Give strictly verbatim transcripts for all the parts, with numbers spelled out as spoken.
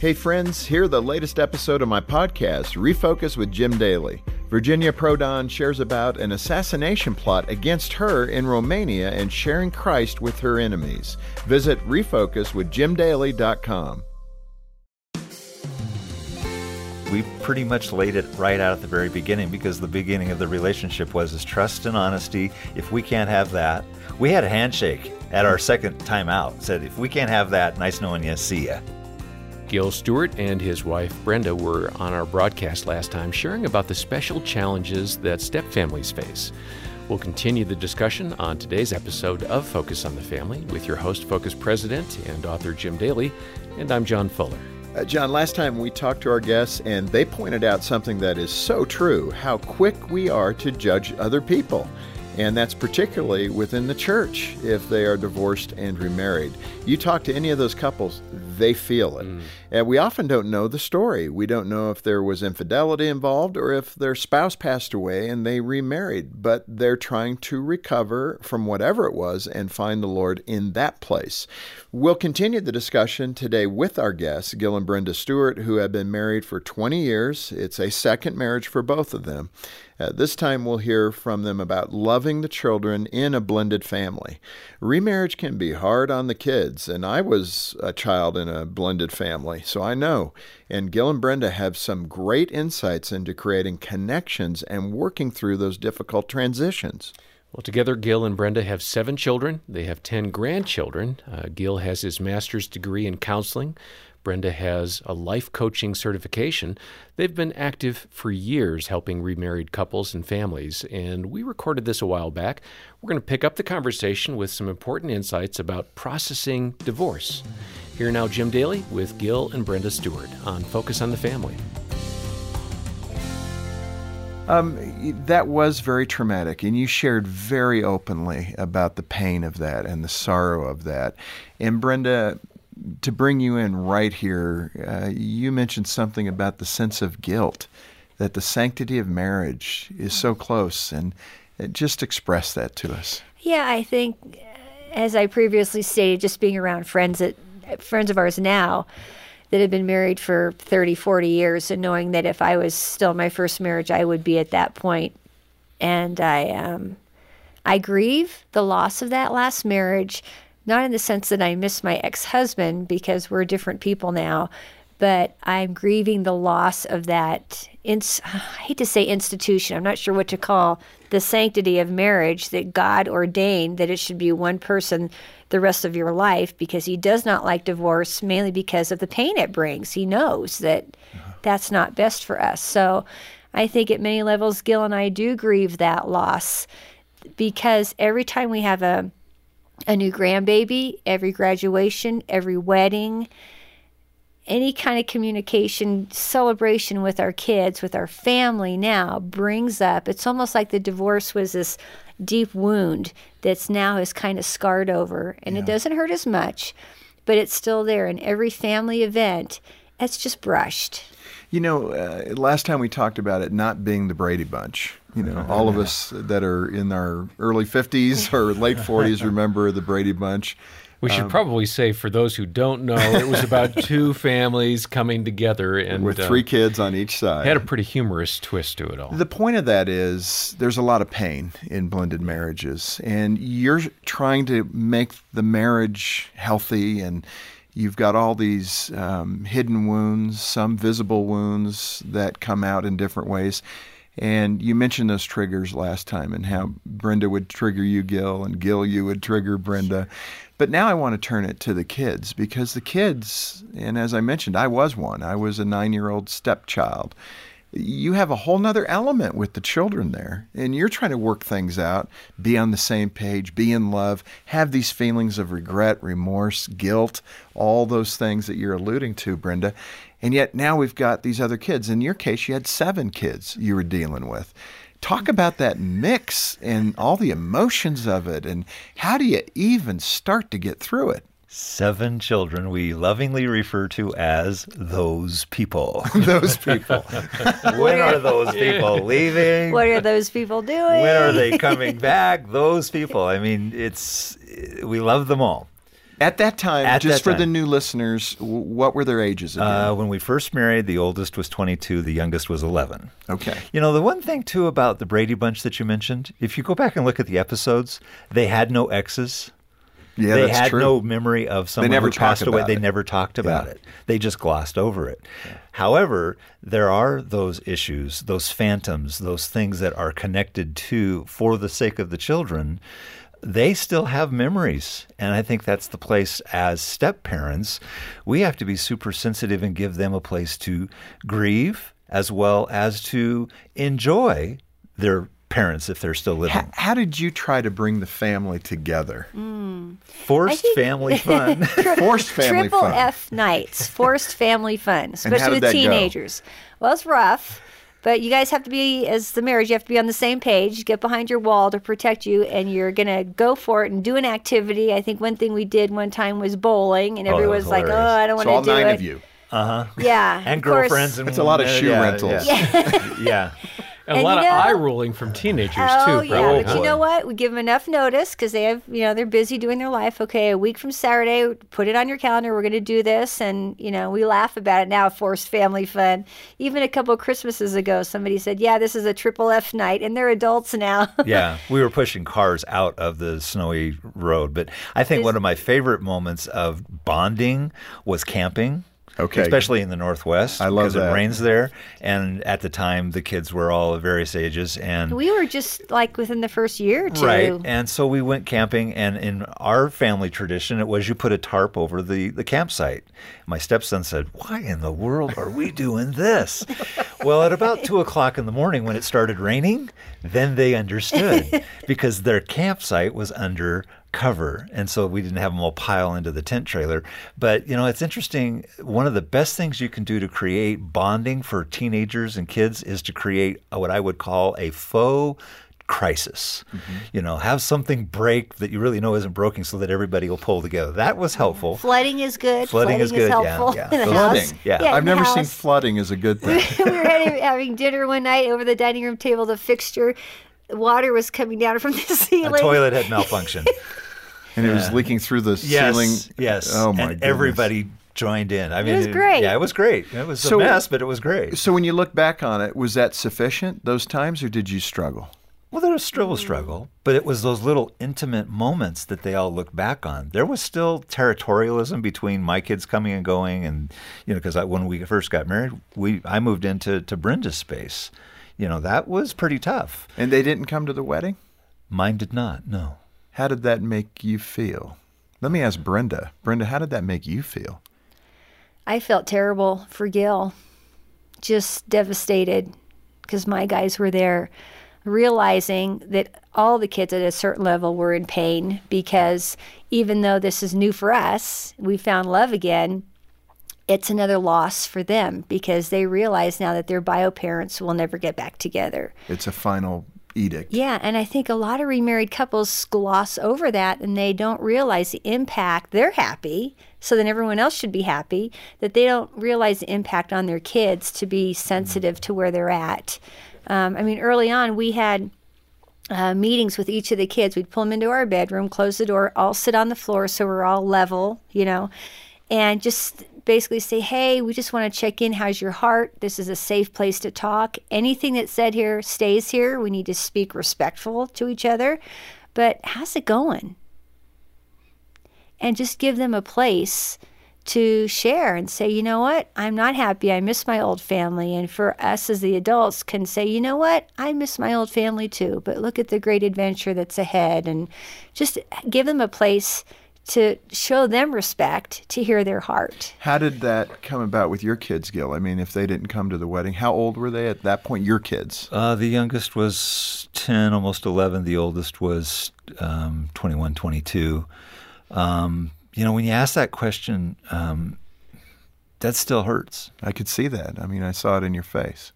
Hey friends, hear the latest episode of my podcast, Refocus with Jim Daly. Virginia Prodan shares about an assassination plot against her in Romania and sharing Christ with her enemies. Visit refocus with jim daly dot com. We pretty much laid it right out at the very beginning because the beginning of the relationship was is trust and honesty. If we can't have that, we had a handshake at our second time out. Said, if we can't have that, nice knowing you, see ya. Gil Stewart and his wife Brenda were on our broadcast last time sharing about the special challenges that stepfamilies face. We'll continue the discussion on today's episode of Focus on the Family with your host, Focus President and author Jim Daly, and I'm John Fuller. Uh, John, last time we talked to our guests and they pointed out something that is so true, how quick we are to judge other people. And that's particularly within the church if they are divorced and remarried. You talk to any of those couples, they feel it. Mm. And we often don't know the story. We don't know if there was infidelity involved or if their spouse passed away and they remarried. But they're trying to recover from whatever it was and find the Lord in that place. We'll continue the discussion today with our guests, Gil and Brenda Stewart, who have been married for twenty years. It's a second marriage for both of them. Uh, this time we'll hear from them about loving the children in a blended family. Remarriage can be hard on the kids, and I was a child in a blended family, so I know. And Gil and Brenda have some great insights into creating connections and working through those difficult transitions. Well, together, Gil and Brenda have seven children. They have ten grandchildren. Uh, Gil has his master's degree in counseling. Brenda has a life coaching certification. They've been active for years helping remarried couples and families, and we recorded this a while back. We're going to pick up the conversation with some important insights about processing divorce. Here now, Jim Daly with Gil and Brenda Stewart on Focus on the Family. Um, that was very traumatic, and you shared very openly about the pain of that and the sorrow of that. And Brenda, to bring you in right here, uh, you mentioned something about the sense of guilt, that the sanctity of marriage is so close, and uh, just express that to us. Yeah, I think, as I previously stated, just being around friends that friends of ours now that have been married for thirty, forty years, and knowing that if I was still in my first marriage, I would be at that point. And I, um, I grieve the loss of that last marriage. Not in the sense that I miss my ex-husband because we're different people now, but I'm grieving the loss of that, ins- I hate to say institution, I'm not sure what to call the sanctity of marriage that God ordained that it should be one person the rest of your life, because he does not like divorce mainly because of the pain it brings. He knows that uh-huh. that's not best for us. So I think at many levels, Gil and I do grieve that loss, because every time we have a a new grandbaby, every graduation, every wedding, any kind of communication, celebration with our kids, with our family now brings up, it's almost like the divorce was this deep wound that's now is kind of scarred over, and yeah. It doesn't hurt as much, but it's still there. In every family event, it's just brushed. You know, uh, last time we talked about it not being the Brady Bunch. You know, all of us that are in our early fifties or late forties remember the Brady Bunch. We should um, probably say, for those who don't know, it was about two families coming together and with three uh, kids on each side. Had a pretty humorous twist to it all. The point of that is there's a lot of pain in blended marriages, and you're trying to make the marriage healthy, and you've got all these um, hidden wounds, some visible wounds that come out in different ways. And you mentioned those triggers last time and how Brenda would trigger you, Gil, and Gil, you would trigger Brenda. But now I want to turn it to the kids, because the kids, and as I mentioned, I was one. I was a nine-year-old stepchild. You have a whole nother element with the children there, and you're trying to work things out, be on the same page, be in love, have these feelings of regret, remorse, guilt, all those things that you're alluding to, Brenda. And yet now we've got these other kids. In your case, you had seven kids you were dealing with. Talk about that mix and all the emotions of it, and how do you even start to get through it? Seven children we lovingly refer to as those people. Those people. When are those people leaving? What are those people doing? When are they coming back? Those people. I mean, it's we love them all. At that time, At just that for the time. new listeners, w- what were their ages again? Uh, when we first married, the oldest was twenty-two, the youngest was eleven. Okay. You know, the one thing, too, about the Brady Bunch that you mentioned, if you go back and look at the episodes, they had no exes. Yeah, they that's had true. no memory of someone never who passed talked away. about They it. never talked about Yeah. it. They just glossed over it. Yeah. However, there are those issues, those phantoms, those things that are connected to, for the sake of the children, they still have memories. And I think that's the place as step-parents, we have to be super sensitive and give them a place to grieve as well as to enjoy their parents if they're still living. How, how did you try to bring the family together? Forced think- family fun. Forced family Triple fun. F nights, forced family fun, how especially did with that go? teenagers. Well, it's rough, but you guys have to be, as the marriage, you have to be on the same page, get behind your wall to protect you, and you're going to go for it and do an activity. I think one thing we did one time was bowling, and Oh, that everyone was was like, oh, hilarious. I don't So want all to do nine it. of you. Uh-huh. Yeah. And of course. girlfriends. And That's a lot of uh, shoe yeah, rentals. Yeah. yeah. And a And lot you of know- eye rolling from teenagers, Oh, too. yeah, probably, but huh? you know what? We give them enough notice because they have, you know, they're busy doing their life. Okay, a week from Saturday, put it on your calendar. We're going to do this. And, you know, we laugh about it now, forced family fun. Even a couple of Christmases ago, somebody said, yeah, this is a triple F night. And they're adults now. Yeah, we were pushing cars out of the snowy road. But I think Is- one of my favorite moments of bonding was camping. Okay. Especially in the Northwest. I love because that. it rains there. And at the time, the kids were all of various ages. And We were just like within the first year or two. Right. And so we went camping, and in our family tradition, it was you put a tarp over the, the campsite. My stepson said, why in the world are we doing this? Well, at about two o'clock in the morning when it started raining, then they understood because their campsite was under cover. And so we didn't have them all pile into the tent trailer. But, you know, it's interesting. One of the best things you can do to create bonding for teenagers and kids is to create what I would call a faux crisis. Mm-hmm. You know, have something break that you really know isn't broken so that everybody will pull together. That was helpful. Flooding is good. Flooding is good, yeah, helpful yeah. in the Flooding. house. Yeah. in I've the never seen house. flooding as a good thing. we were having, having dinner one night over the dining room table. The fixture, water was coming down from the The ceiling. toilet had malfunctioned. And it was leaking through the yes, ceiling. yes. Oh, my and goodness. everybody joined in. I mean, was great. Yeah, it was great. It was So- a mess, but it was great. So when you look back on it, was that sufficient those times, or did you struggle? Well, there was still a struggle, but it was those little intimate moments that they all look back on. There was still territorialism between my kids coming and going, and you know, because when we first got married, we I moved into to Brenda's space. You know, that was pretty tough. And they didn't come to the wedding? Mine did not. No. How did that make you feel? Let me ask Brenda. Brenda, how did that make you feel? I felt terrible for Gil, just devastated because my guys were there, realizing that all the kids at a certain level were in pain because even though this is new for us, we found love again, it's another loss for them because they realize now that their bio parents will never get back together. It's a final edict. Yeah, and I think a lot of remarried couples gloss over that and they don't realize the impact. They're happy, so then everyone else should be happy, that they don't realize the impact on their kids to be sensitive to where they're at. Um, I mean, early on, we had uh, meetings with each of the kids. We'd pull them into our bedroom, close the door, all sit on the floor so we're all level, you know, and just basically say, hey, we just want to check in. How's your heart? This is a safe place to talk. Anything that's said here stays here. We need to speak respectful to each other. But how's it going? And just give them a place to share and say, you know what, I'm not happy. I miss my old family. And for us as the adults can say, you know what, I miss my old family too. But look at the great adventure that's ahead. And just give them a place to show them respect, to hear their heart. How did that come about with your kids, Gil? I mean, if they didn't come to the wedding, how old were they at that point, your kids? Uh, the youngest was ten, almost eleven. The oldest was um, twenty-one, twenty-two. Um, you know, when you ask that question, um, that still hurts. I could see that. I mean, I saw it in your face.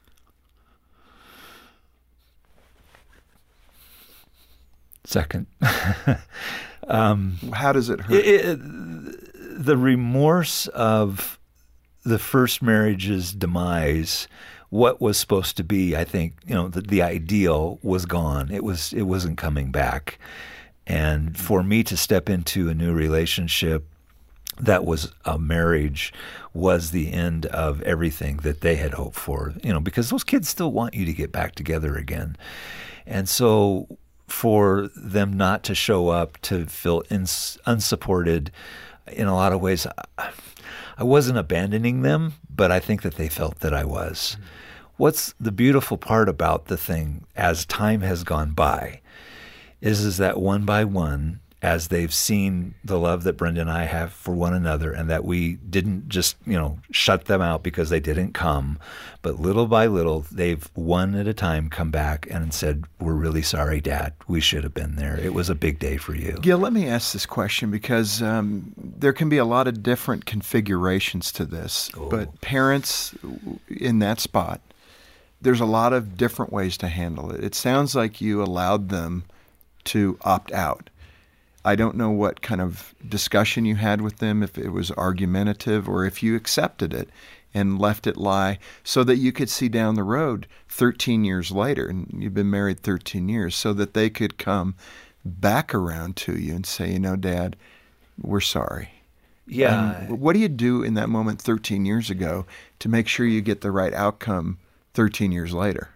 Second. um, How does it hurt? It, it, the remorse of the first marriage's demise, what was supposed to be, I think, you know, the, the ideal was gone. It was, it wasn't coming back. And for me to step into a new relationship that was a marriage was the end of everything that they had hoped for, you know, because those kids still want you to get back together again. And so for them not to show up, to feel ins- unsupported, in a lot of ways, I, I wasn't abandoning them, but I think that they felt that I was. Mm-hmm. What's the beautiful part about the thing as time has gone by is, is that one by one, as they've seen the love that Brenda and I have for one another, and that we didn't just, you know, shut them out because they didn't come, but little by little, they've one at a time come back and said, "We're really sorry, Dad. We should have been there. It was a big day for you." Gil, let me ask this question because um, there can be a lot of different configurations to this, oh. but parents in that spot, there's a lot of different ways to handle it. It sounds like you allowed them to opt out. I don't know what kind of discussion you had with them, if it was argumentative or if you accepted it and left it lie so that you could see down the road thirteen years later, and you've been married thirteen years, so that they could come back around to you and say, you know, Dad, we're sorry. Yeah. And what do you do in that moment thirteen years ago to make sure you get the right outcome thirteen years later?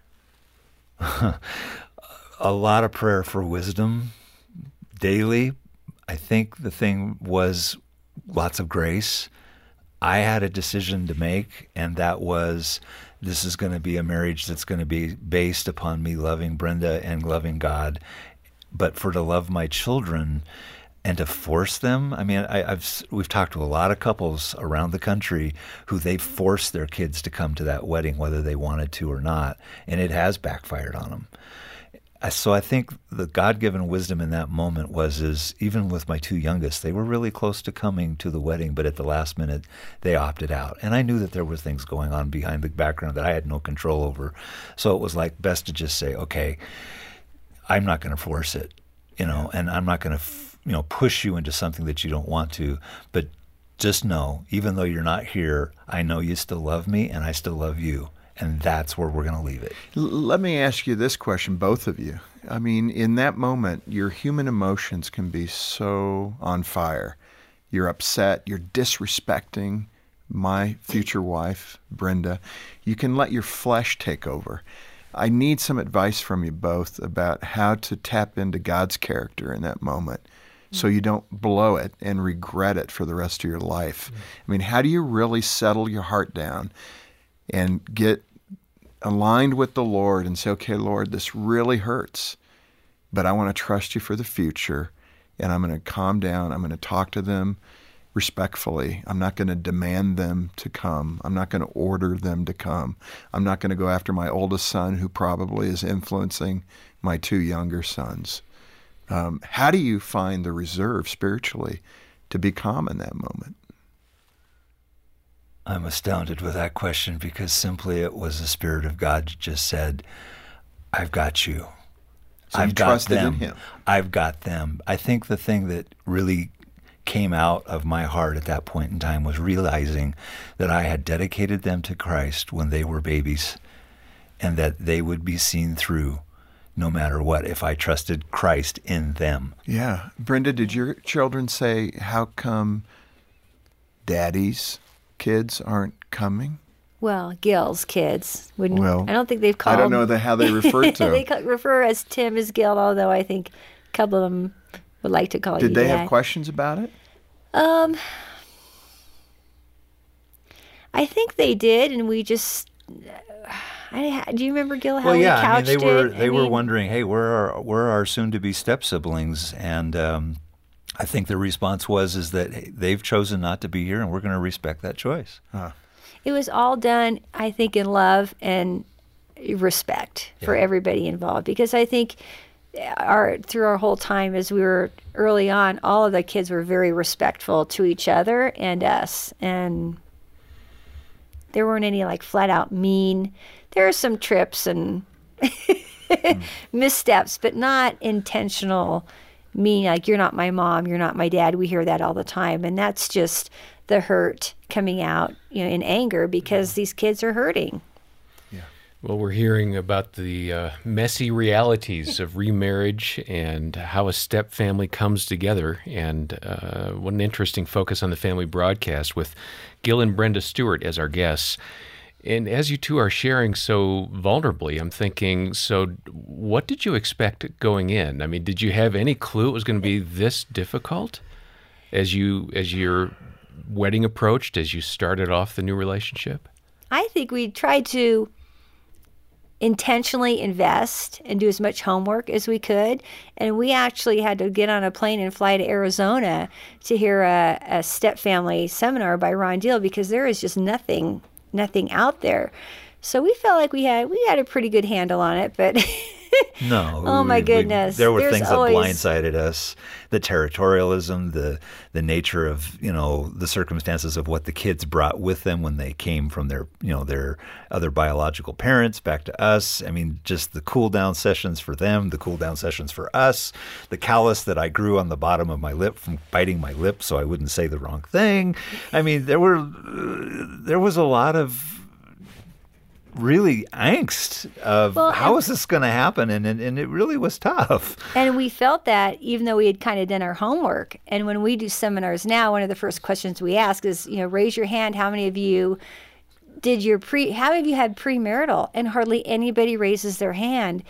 A lot of prayer for wisdom daily. I think the thing was lots of grace. I had a decision to make, and that was, this is going to be a marriage that's going to be based upon me loving Brenda and loving God. But for to love my children and to force them, I mean, I, I've we've talked to a lot of couples around the country who they forced their kids to come to that wedding, whether they wanted to or not, and it has backfired on them. So I think the God-given wisdom in that moment was, is even with my two youngest, they were really close to coming to the wedding, but at the last minute, they opted out. And I knew that there were things going on behind the background that I had no control over. So it was like best to just say, okay, I'm not going to force it, you know, and I'm not going to, you know, push you into something that you don't want to, but just know, even though you're not here, I know you still love me and I still love you. And that's where we're going to leave it. L- let me ask you this question, both of you. I mean, in that moment, your human emotions can be so on fire. You're upset. You're disrespecting my future wife, Brenda. You can let your flesh take over. I need some advice from you both about how to tap into God's character in that moment so you don't blow it and regret it for the rest of your life. Mm-hmm. I mean, how do you really settle your heart down and get aligned with the Lord and say, okay, Lord, this really hurts, but I want to trust you for the future, and I'm going to calm down. I'm going to talk to them respectfully. I'm not going to demand them to come. I'm not going to order them to come. I'm not going to go after my oldest son, who probably is influencing my two younger sons. Um, how do you find the reserve spiritually to be calm in that moment? I'm astounded with that question because simply it was the Spirit of God just said, I've got you. So I've you got trusted them. in him. I've got them. I think the thing that really came out of my heart at that point in time was realizing that I had dedicated them to Christ when they were babies and that they would be seen through no matter what if I trusted Christ in them. Yeah. Brenda, did your children say, how come Daddy's kids aren't coming? Well, Gil's kids wouldn't. Well, I don't think they've called. I don't know the, how they refer to They him. ca- refer as Tim as Gil, although I think a couple of them would like to call you Did they Dad. have questions about it? Um, I think they did, and we just. I, do you remember Gil? How Well, yeah, we couched I mean, they were it? they I were mean, wondering, hey, where are where are our soon-to-be step-siblings? And um, I think the response was is that hey, they've chosen not to be here, and we're going to respect that choice. Huh. It was all done, I think, in love and respect for Yeah. everybody involved. Because I think our through our whole time as we were early on, all of the kids were very respectful to each other and us. And there weren't any like flat out mean. There are some trips and mm. missteps, but not intentional mean, like you're not my mom, you're not my dad. We hear that all the time. And that's just the hurt coming out, you know, in anger because these kids are hurting. Yeah. Well, we're hearing about the uh, messy realities of remarriage and how a step family comes together. And uh, what an interesting focus on the family broadcast with Gil and Brenda Stewart as our guests. And as you two are sharing so vulnerably, I'm thinking, so what did you expect going in? I mean, did you have any clue it was going to be this difficult as you as your wedding approached, as you started off the new relationship? I think we tried to intentionally invest and do as much homework as we could. And we actually had to get on a plane and fly to Arizona to hear a, a step family seminar by Ron Deal, because there is just nothing, nothing out there. So we felt like we had we had a pretty good handle on it, but no. Oh my we, goodness. We, there were There's things always... that blindsided us. The territorialism, the the nature of, you know, the circumstances of what the kids brought with them when they came from their, you know, their other biological parents back to us. I mean, just the cool down sessions for them, the cool down sessions for us, the callus that I grew on the bottom of my lip from biting my lip so I wouldn't say the wrong thing. I mean, there were uh, there was a lot of really angst of well, how is this going to happen, and, and and it really was tough. And we felt that even though we had kind of done our homework. And when we do seminars now, one of the first questions we ask is, you know, raise your hand. How many of you did your pre? How many of you had premarital? And hardly anybody raises their hand.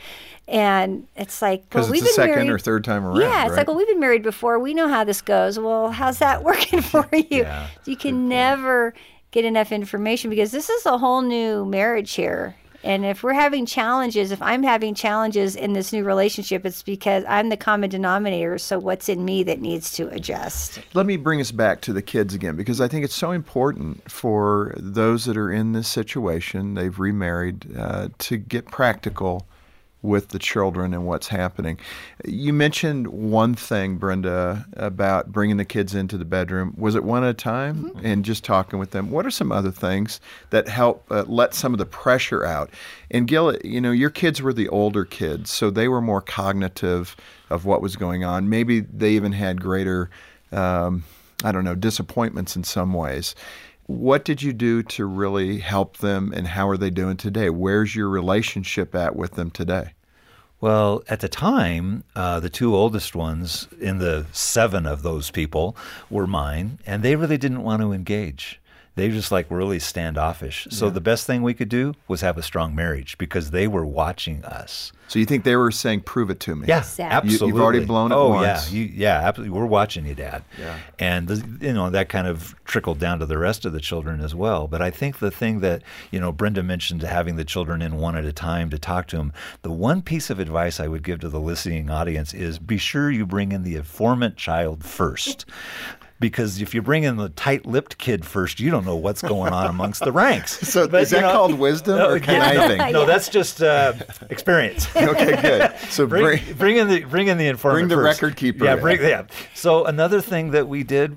And it's like, because well, it's we've the been second married, or third time around. Yeah, it's right? like, well, we've been married before. We know how this goes. Well, how's that working for you? Yeah, you can never get enough information because this is a whole new marriage here. And if we're having challenges, if I'm having challenges in this new relationship, it's because I'm the common denominator. So what's in me that needs to adjust? Let me bring us back to the kids again, because I think it's so important for those that are in this situation, they've remarried, uh, to get practical with the children and what's happening. You mentioned one thing, Brenda, about bringing the kids into the bedroom. Was it one at a time? Mm-hmm. And just talking with them. What are some other things that help uh, let some of the pressure out? And Gil, you know, your kids were the older kids, so they were more cognitive of what was going on. Maybe they even had greater, um, I don't know, disappointments in some ways. What did you do to really help them, and how are they doing today? Where's your relationship at with them today? Well, at the time, uh, the two oldest ones in the seven of those people were mine, and they really didn't want to engage. They just like really standoffish. So Yeah. the best thing we could do was have a strong marriage because they were watching us. So you think they were saying, prove it to me? Yeah, Exactly. You- absolutely. you've already blown it oh, once. yeah. You, yeah, absolutely. We're watching you, Dad. Yeah. And, the, you know, that kind of trickled down to the rest of the children as well. But I think the thing that, you know, Brenda mentioned having the children in one at a time to talk to them, the one piece of advice I would give to the listening audience is be sure you bring in the informant child first. Because if you bring in the tight-lipped kid first, you don't know what's going on amongst the ranks. So But, is you that know, called wisdom no, or yeah, conniving? no, no, that's just uh, experience. Okay, good. So Bring, bring, bring in the bring in the informant. Bring the first. record keeper Yeah, in. bring yeah. So another thing that we did,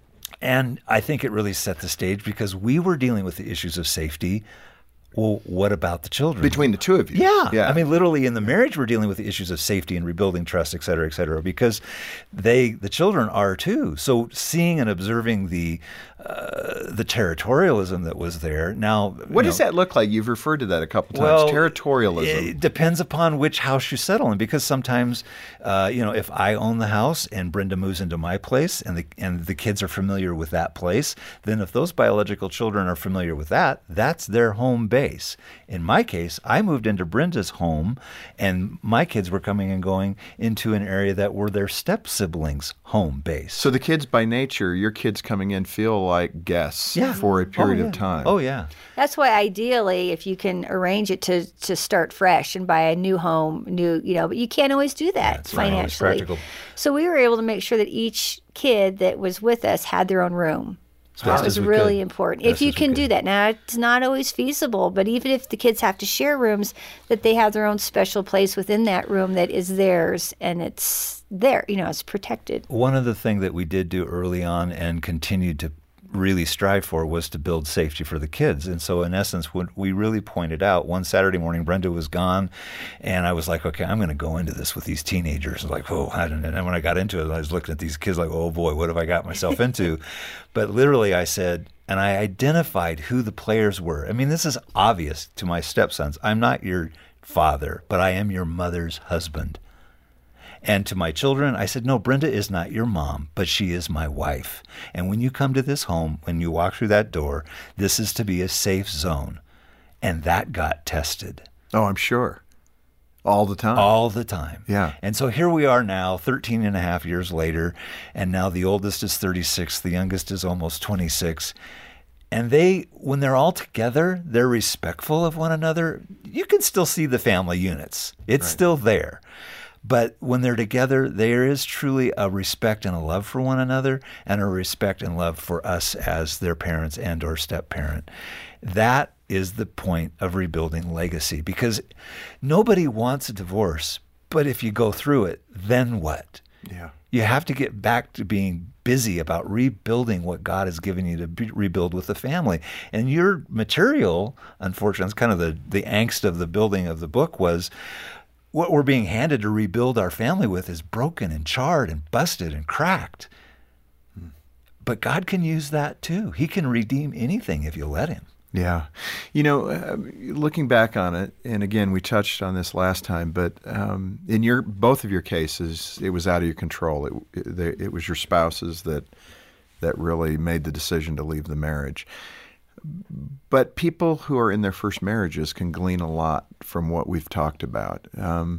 and I think it really set the stage because we were dealing with the issues of safety. Well, what about the children? between the two of you. Yeah. yeah. I mean, literally in the marriage, we're dealing with the issues of safety and rebuilding trust, et cetera, et cetera, because they, the children are too. So seeing and observing the, uh, the territorialism that was there. Now, what you does know, that look like? You've referred to that a couple times. well, Territorialism. It depends upon which house you settle in, because sometimes, uh, you know, if I own the house and Brenda moves into my place, and the and the kids are familiar with that place, then if those biological children are familiar with that, that's their home base. In my case, I moved into Brenda's home, and my kids were coming and going into an area that were their step siblings' home base. So the kids by nature, your kids coming in feel like guests Yeah. for a period Oh, yeah. of time. Oh yeah. That's why ideally, if you can arrange it to, to start fresh and buy a new home, new, you know, but you can't always do that That's not always financially. practical. So we were able to make sure that each kid that was with us had their own room. As best That was as we really could. important. Best If you as we can could. do that. Now, it's not always feasible, but even if the kids have to share rooms, that they have their own special place within that room that is theirs and it's there, you know, it's protected. One of the things that we did do early on and continued to really strive for was to build safety for the kids. And so in essence, when we really pointed out, one Saturday morning, Brenda was gone, and I was like, okay, I'm going to go into this with these teenagers. Like, oh, I don't know. And when I got into it, I was looking at these kids like, oh boy, what have I got myself into? But literally I said, and I identified who the players were. I mean, this is obvious to my stepsons. I'm not your father, but I am your mother's husband. And to my children, I said, no, Brenda is not your mom, but she is my wife. And when you come to this home, when you walk through that door, this is to be a safe zone. And that got tested. Oh, I'm sure. All the time. All the time. Yeah. And so here we are now, thirteen and a half years later, and now the oldest is thirty-six, the youngest is almost twenty-six. And they, when they're all together, they're respectful of one another. You can still see the family units. It's Right. still there. But when they're together, there is truly a respect and a love for one another, and a respect and love for us as their parents and or step-parent. That is the point of rebuilding legacy, because nobody wants a divorce, but if you go through it, then what? Yeah. You have to get back to being busy about rebuilding what God has given you to be, rebuild with the family. And your material, unfortunately, it's kind of the, the angst of the building of the book was, what we're being handed to rebuild our family with is broken and charred and busted and cracked. Hmm. But God can use that too. He can redeem anything if you let him. Yeah. You know, uh, looking back on it, and again, we touched on this last time, but um, in your both of your cases, it was out of your control. It, it, it was your spouses that that really made the decision to leave the marriage. But people who are in their first marriages can glean a lot from what we've talked about. Um,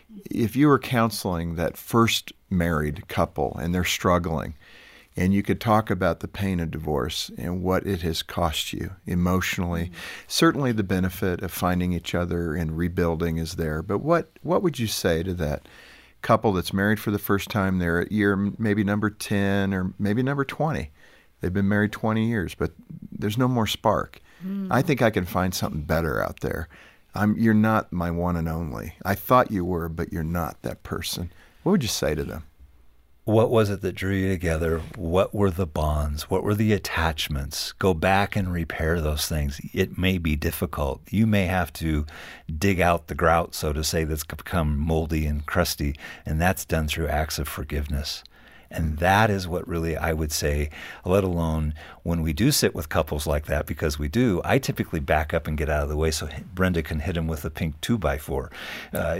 if you were counseling that first married couple and they're struggling, and you could talk about the pain of divorce and what it has cost you emotionally, mm-hmm. certainly the benefit of finding each other and rebuilding is there. But what, what would you say to that couple that's married for the first time? They're at year maybe number ten or maybe number twenty. They've been married twenty years, but there's no more spark. Mm. I think I can find something better out there. I'm, you're not my one and only. I thought you were, but you're not that person. What would you say to them? What was it that drew you together? What were the bonds? What were the attachments? Go back and repair those things. It may be difficult. You may have to dig out the grout, so to say, that's become moldy and crusty, and that's done through acts of forgiveness. And that is what really I would say, let alone when we do sit with couples like that, because we do, I typically back up and get out of the way so Brenda can hit him with a pink two by four. Uh,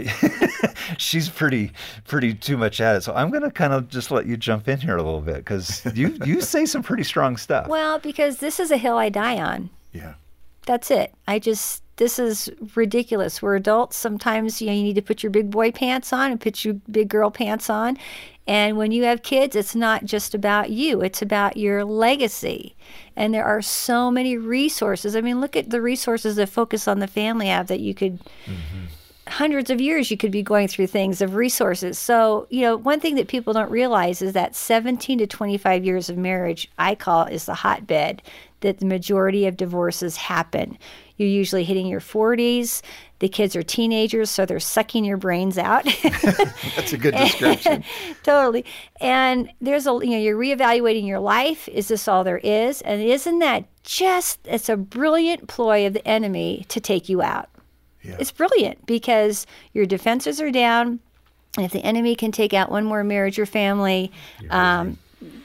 she's pretty pretty too much at it. So I'm going to kind of just let you jump in here a little bit, because you, you say some pretty strong stuff. Well, because this is a hill I die on. Yeah. That's it. I just, this is ridiculous. We're adults. Sometimes you know, you need to put your big boy pants on and put your big girl pants on. And when you have kids, it's not just about you. It's about your legacy. And there are so many resources. I mean, look at the resources that Focus on the Family have that you could, mm-hmm. hundreds of years you could be going through things of resources. So, you know, one thing that people don't realize is that seventeen to twenty-five years of marriage, I call is the hotbed that the majority of divorces happen. You're usually hitting your forties. The kids are teenagers, so they're sucking your brains out. That's a good description. Totally. And there's a, you know, you're reevaluating your life. Is this all there is? And isn't that just, it's a brilliant ploy of the enemy to take you out. Yeah. It's brilliant because your defenses are down. And if the enemy can take out one more marriage or family, um,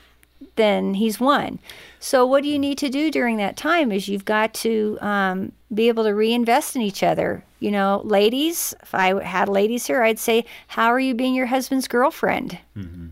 then he's won. So what do you need to do during that time is you've got to um, be able to reinvest in each other. You know, ladies, if I had ladies here, I'd say, how are you being your husband's girlfriend? Mm-hmm.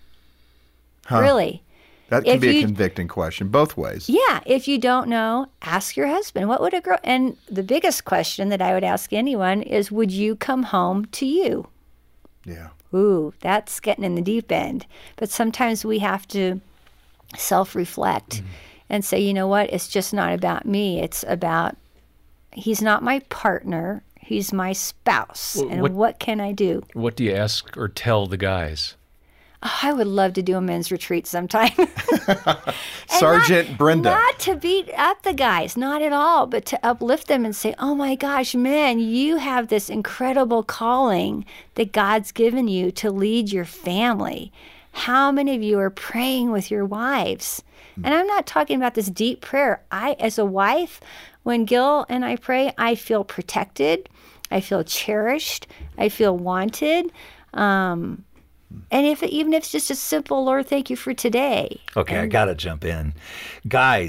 Huh. Really? That can if be a you, convicting question both ways. Yeah. If you don't know, ask your husband. What would a girl... And the biggest question that I would ask anyone is, would you come home to you? Yeah. Ooh, that's getting in the deep end. But sometimes we have to self-reflect mm-hmm. and say, you know what, it's just not about me. It's about, he's not my partner, he's my spouse. Well, and what, what can I do? What do you ask or tell the guys? Oh, I would love to do a men's retreat sometime. Sergeant not, Brenda. Not to beat up the guys, not at all, but to uplift them and say, oh my gosh, man, you have this incredible calling that God's given you to lead your family. How many of you are praying with your wives? And I'm not talking about this deep prayer. I, as a wife, when Gil and I pray, I feel protected. I feel cherished. I feel wanted. Um, and if even if it's just a simple, Lord, thank you for today. Okay, and, I got to jump in. Guys,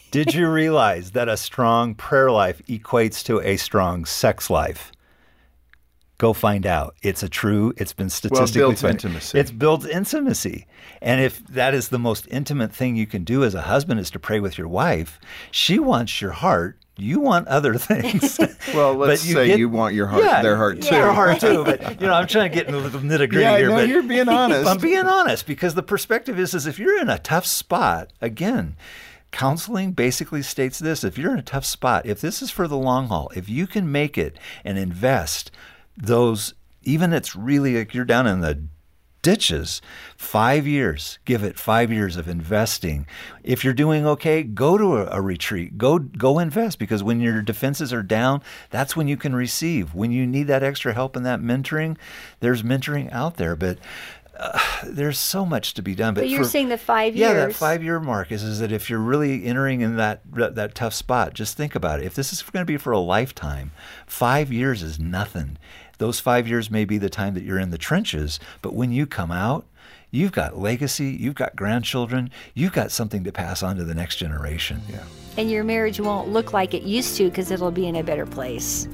Did you realize that a strong prayer life equates to a strong sex life? Go find out. It's a true, it's been statistically well, builds found. intimacy. It's builds intimacy. And if that is the most intimate thing you can do as a husband is to pray with your wife, she wants your heart. You want other things. Well, let's you say get, you want your heart, yeah, their heart too. Their heart too. But you know, I'm trying to get into the nitty gritty yeah, here. no, but you're being honest. I'm being honest because the perspective is, is if you're in a tough spot, again, counseling basically states this: if you're in a tough spot, if this is for the long haul, if you can make it and invest those, even it's really like you're down in the ditches, five years, give it five years of investing. If you're doing okay, go to a, a retreat, go go invest, because when your defenses are down, that's when you can receive. When you need that extra help and that mentoring, there's mentoring out there, but uh, there's so much to be done. But, but you're for, saying the five yeah, years. that five-year mark is, is that if you're really entering in that that tough spot, just think about it. If this is going to be for a lifetime, five years is nothing. Those five years may be the time that you're in the trenches, but when you come out, you've got legacy, you've got grandchildren, you've got something to pass on to the next generation. Yeah. And your marriage won't look like it used to because it'll be in a better place.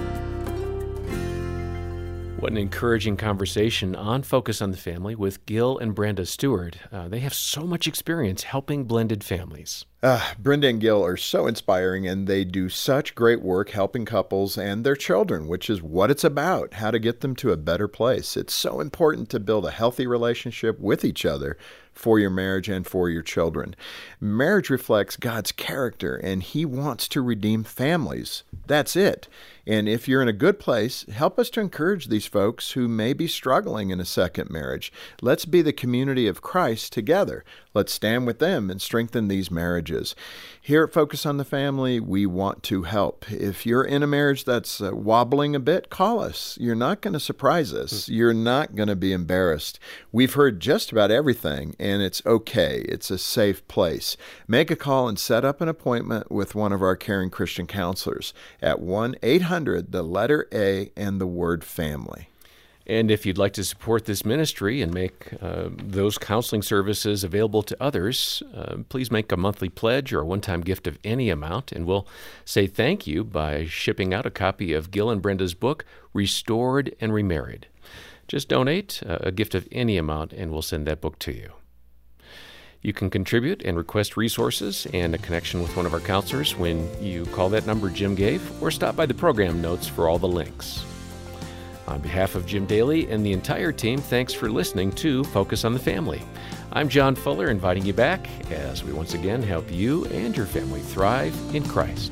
What an encouraging conversation on Focus on the Family with Gil and Brenda Stewart. Uh, they have so much experience helping blended families. Uh, Brenda and Gil are so inspiring, and they do such great work helping couples and their children, which is what it's about, how to get them to a better place. It's so important to build a healthy relationship with each other for your marriage and for your children. Marriage reflects God's character, and He wants to redeem families. That's it. And if you're in a good place, help us to encourage these folks who may be struggling in a second marriage. Let's be the community of Christ together. Let's stand with them and strengthen these marriages. Here at Focus on the Family, we want to help. If you're in a marriage that's uh, wobbling a bit, call us. You're not going to surprise us. You're not going to be embarrassed. We've heard just about everything, and it's okay. It's a safe place. Make a call and set up an appointment with one of our caring Christian counselors at one eight hundred, the letter A, and the word family. And if you'd like to support this ministry and make uh, those counseling services available to others, uh, please make a monthly pledge or a one-time gift of any amount, and we'll say thank you by shipping out a copy of Gil and Brenda's book, Restored and Remarried. Just donate uh, a gift of any amount, and we'll send that book to you. You can contribute and request resources and a connection with one of our counselors when you call that number Jim gave, or stop by the program notes for all the links. On behalf of Jim Daly and the entire team, thanks for listening to Focus on the Family. I'm John Fuller, inviting you back as we once again help you and your family thrive in Christ.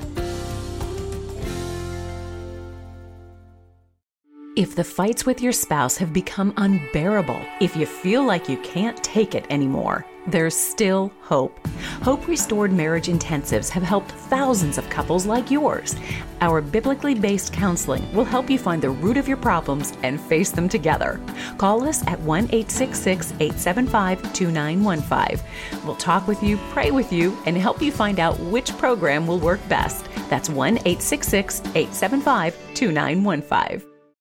If the fights with your spouse have become unbearable, if you feel like you can't take it anymore, there's still hope. Hope Restored Marriage Intensives have helped thousands of couples like yours. Our biblically based counseling will help you find the root of your problems and face them together. Call us at one eight six six, eight seven five, two nine one five. We'll talk with you, pray with you, and help you find out which program will work best. That's one eight six six, eight seven five, two nine one five.